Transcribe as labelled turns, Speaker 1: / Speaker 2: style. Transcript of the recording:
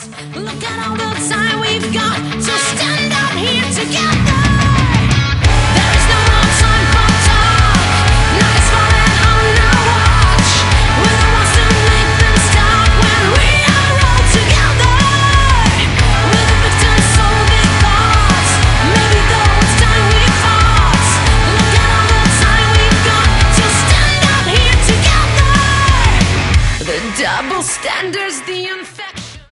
Speaker 1: Look at all the time we've got, so stand up here together.